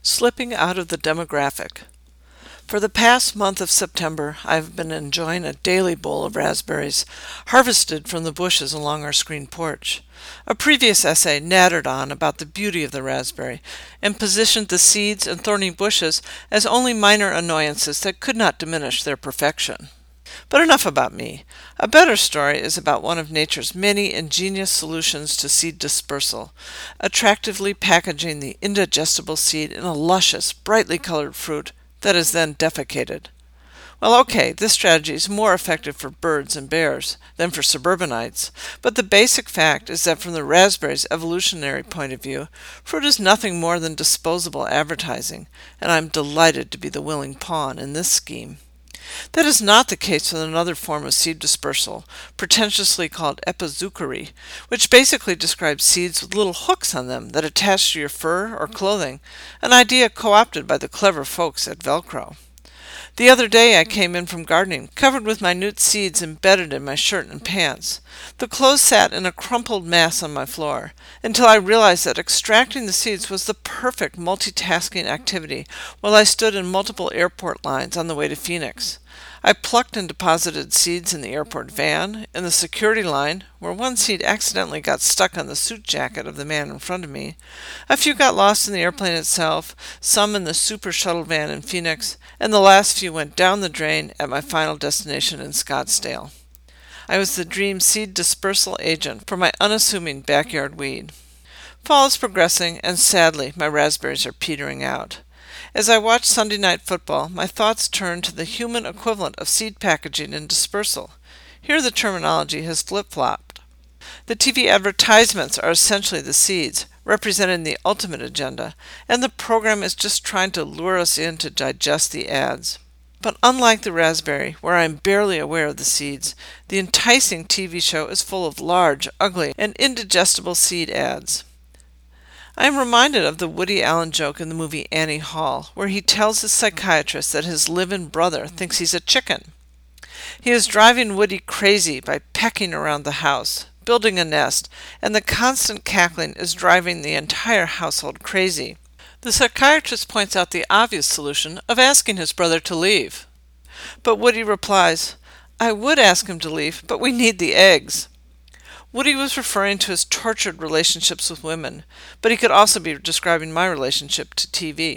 Slipping out of the demographic. For the past month of September, I've been enjoying a daily bowl of raspberries harvested from the bushes along our screen porch. A previous essay nattered on about the beauty of the raspberry and positioned the seeds and thorny bushes as only minor annoyances that could not diminish their perfection. But enough about me. A better story is about one of nature's many ingenious solutions to seed dispersal, attractively packaging the indigestible seed in a luscious, brightly colored fruit that is then defecated. Well, okay, this strategy is more effective for birds and bears than for suburbanites, but the basic fact is that from the raspberry's evolutionary point of view, fruit is nothing more than disposable advertising, and I'm delighted to be the willing pawn in this scheme. That is not the case with another form of seed dispersal, pretentiously called epizookery, which basically describes seeds with little hooks on them that attach to your fur or clothing, an idea co-opted by the clever folks at Velcro. The other day I came in from gardening, covered with minute seeds embedded in my shirt and pants. The clothes sat in a crumpled mass on my floor, until I realized that extracting the seeds was the perfect multitasking activity while I stood in multiple airport lines on the way to Phoenix. I plucked and deposited seeds in the airport van, in the security line, where one seed accidentally got stuck on the suit jacket of the man in front of me. A few got lost in the airplane itself, some in the super shuttle van in Phoenix, and the last few went down the drain at my final destination in Scottsdale. I was the dream seed dispersal agent for my unassuming backyard weed. Fall is progressing, and sadly, my raspberries are petering out. As I watch Sunday Night Football, my thoughts turn to the human equivalent of seed packaging and dispersal. Here the terminology has flip-flopped. The TV advertisements are essentially the seeds, representing the ultimate agenda, and the program is just trying to lure us in to digest the ads. But unlike the raspberry, where I am barely aware of the seeds, the enticing TV show is full of large, ugly, and indigestible seed ads. I am reminded of the Woody Allen joke in the movie Annie Hall, where he tells his psychiatrist that his live-in brother thinks he's a chicken. He is driving Woody crazy by pecking around the house, building a nest, and the constant cackling is driving the entire household crazy. The psychiatrist points out the obvious solution of asking his brother to leave. But Woody replies, "I would ask him to leave, but we need the eggs." Woody was referring to his tortured relationships with women, but he could also be describing my relationship to TV.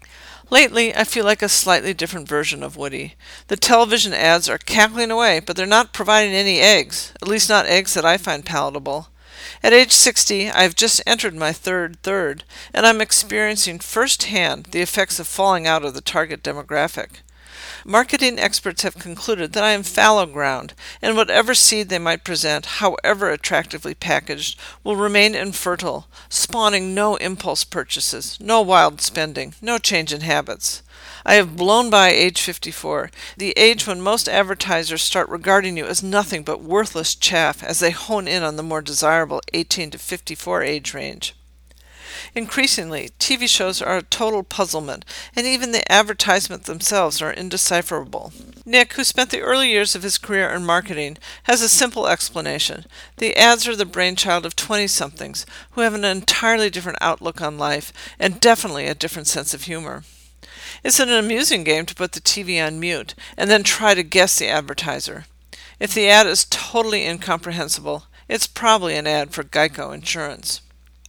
Lately, I feel like a slightly different version of Woody. The television ads are cackling away, but they're not providing any eggs, at least not eggs that I find palatable. At age 60, I have just entered my third, and I'm experiencing firsthand the effects of falling out of the target demographic. Marketing experts have concluded that I am fallow ground, and whatever seed they might present, however attractively packaged, will remain infertile, spawning no impulse purchases, no wild spending, no change in habits. I have blown by age 54, the age when most advertisers start regarding you as nothing but worthless chaff as they hone in on the more desirable 18 to 54 age range. Increasingly, TV shows are a total puzzlement, and even the advertisements themselves are indecipherable. Nick, who spent the early years of his career in marketing, has a simple explanation. The ads are the brainchild of 20-somethings who have an entirely different outlook on life and definitely a different sense of humor. It's an amusing game to put the TV on mute and then try to guess the advertiser. If the ad is totally incomprehensible, it's probably an ad for Geico Insurance.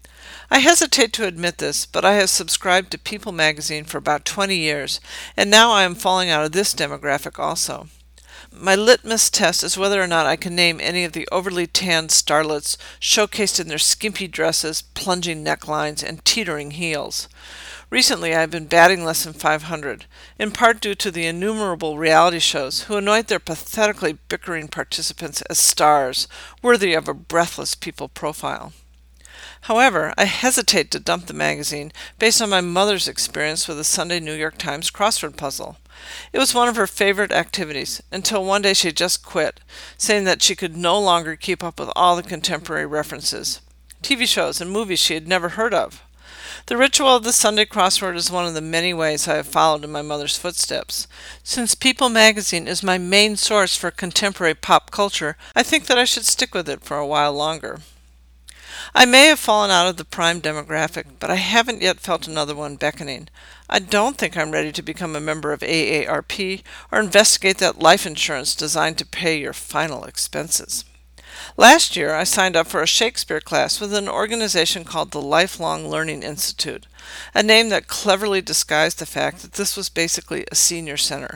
I hesitate to admit this, but I have subscribed to People magazine for about 20 years, and now I am falling out of this demographic also. My litmus test is whether or not I can name any of the overly tanned starlets showcased in their skimpy dresses, plunging necklines, and teetering heels. Recently I have been batting less than 500, in part due to the innumerable reality shows who anoint their pathetically bickering participants as stars, worthy of a breathless People profile. However, I hesitate to dump the magazine based on my mother's experience with the Sunday New York Times crossword puzzle. It was one of her favorite activities, until one day she just quit, saying that she could no longer keep up with all the contemporary references, TV shows and movies she had never heard of. The ritual of the Sunday crossword is one of the many ways I have followed in my mother's footsteps. Since People magazine is my main source for contemporary pop culture, I think that I should stick with it for a while longer. I may have fallen out of the prime demographic, but I haven't yet felt another one beckoning. I don't think I'm ready to become a member of AARP or investigate that life insurance designed to pay your final expenses. Last year, I signed up for a Shakespeare class with an organization called the Lifelong Learning Institute, a name that cleverly disguised the fact that this was basically a senior center.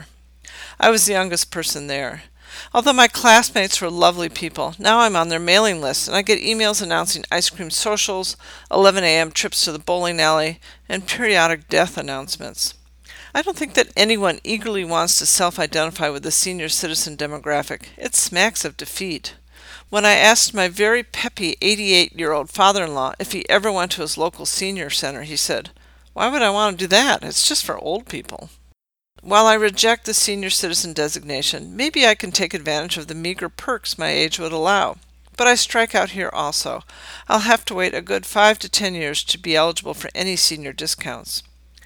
I was the youngest person there. Although my classmates were lovely people, now I'm on their mailing list and I get emails announcing ice cream socials, 11 a.m. trips to the bowling alley, and periodic death announcements. I don't think that anyone eagerly wants to self-identify with the senior citizen demographic. It smacks of defeat. When I asked my very peppy 88-year-old father-in-law if he ever went to his local senior center, he said, "Why would I want to do that? It's just for old people." While I reject the senior citizen designation, maybe I can take advantage of the meager perks my age would allow. But I strike out here also. I'll have to wait a good 5 to 10 years to be eligible for any senior discounts.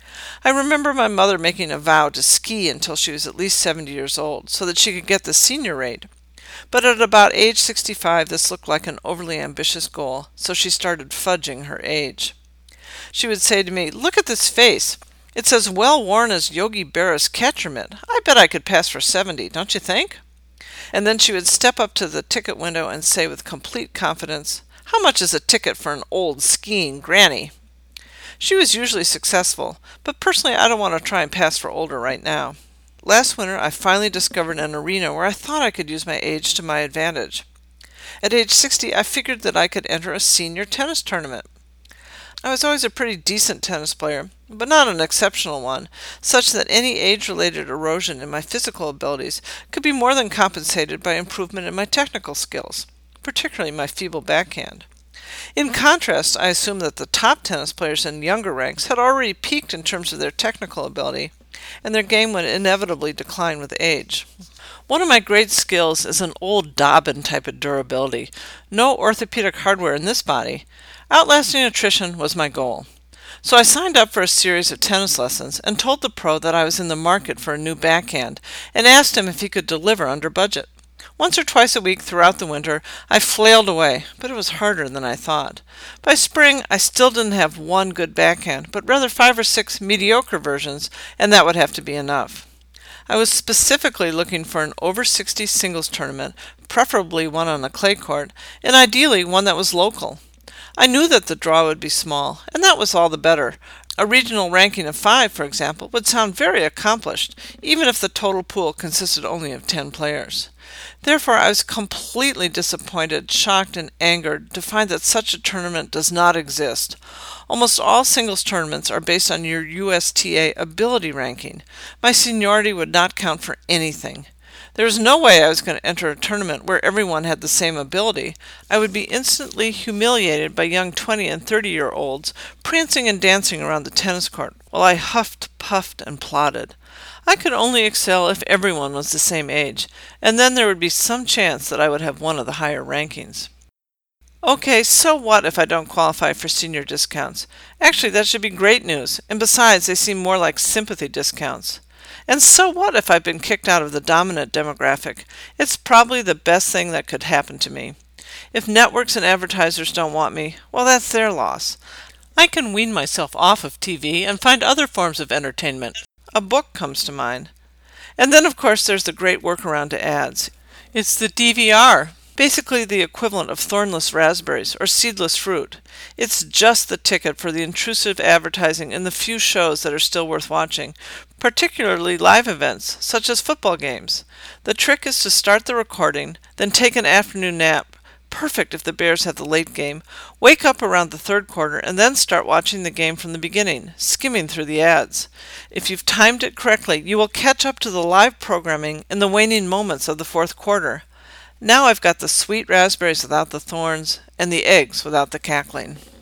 I remember my mother making a vow to ski until she was at least 70 years old, so that she could get the senior rate. But at about age 65, this looked like an overly ambitious goal, so she started fudging her age. She would say to me, "Look at this face. It's as well worn as Yogi Berra's catcher mitt. I bet I could pass for 70, don't you think?" And then she would step up to the ticket window and say with complete confidence, "How much is a ticket for an old skiing granny?" She was usually successful, but personally I don't want to try and pass for older right now. Last winter I finally discovered an arena where I thought I could use my age to my advantage. At age 60 I figured that I could enter a senior tennis tournament. I was always a pretty decent tennis player, but not an exceptional one, such that any age-related erosion in my physical abilities could be more than compensated by improvement in my technical skills, particularly my feeble backhand. In contrast, I assumed that the top tennis players in younger ranks had already peaked in terms of their technical ability, and their game would inevitably decline with age. One of my great skills is an old Dobbin type of durability. No orthopedic hardware in this body. Outlasting attrition was my goal. So I signed up for a series of tennis lessons and told the pro that I was in the market for a new backhand and asked him if he could deliver under budget. Once or twice a week throughout the winter, I flailed away, but it was harder than I thought. By spring, I still didn't have one good backhand, but rather 5 or 6 mediocre versions, and that would have to be enough. I was specifically looking for an over 60 singles tournament, preferably one on a clay court, and ideally one that was local. I knew that the draw would be small, and that was all the better. A regional ranking of 5, for example, would sound very accomplished, even if the total pool consisted only of 10 players. Therefore, I was completely disappointed, shocked, and angered to find that such a tournament does not exist. Almost all singles tournaments are based on your USTA ability ranking. My seniority would not count for anything. There was no way I was going to enter a tournament where everyone had the same ability. I would be instantly humiliated by young 20 and 30-year-olds prancing and dancing around the tennis court while I huffed, puffed, and plodded. I could only excel if everyone was the same age, and then there would be some chance that I would have one of the higher rankings. Okay, so what if I don't qualify for senior discounts? Actually, that should be great news, and besides, they seem more like sympathy discounts. And so what if I've been kicked out of the dominant demographic? It's probably the best thing that could happen to me. If networks and advertisers don't want me, well, that's their loss. I can wean myself off of TV and find other forms of entertainment. A book comes to mind. And then, of course, there's the great workaround to ads. It's the DVR, basically the equivalent of thornless raspberries or seedless fruit. It's just the ticket for the intrusive advertising in the few shows that are still worth watching, particularly live events, such as football games. The trick is to start the recording, then take an afternoon nap, perfect if the Bears have the late game, wake up around the third quarter, and then start watching the game from the beginning, skimming through the ads. If you've timed it correctly, you will catch up to the live programming in the waning moments of the fourth quarter. Now I've got the sweet raspberries without the thorns, and the eggs without the cackling.